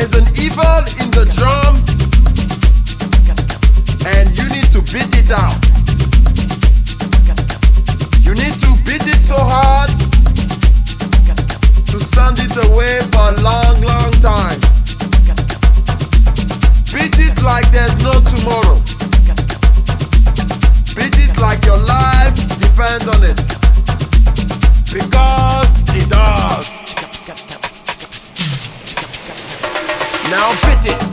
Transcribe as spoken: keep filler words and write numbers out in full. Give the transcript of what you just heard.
There's an evil in the drum, and you need to beat it out. You need to beat it so hard to send it away for a long, long time. Beat it like there's no tomorrow. Beat it like your life depends on it. Because it does. Now beat it.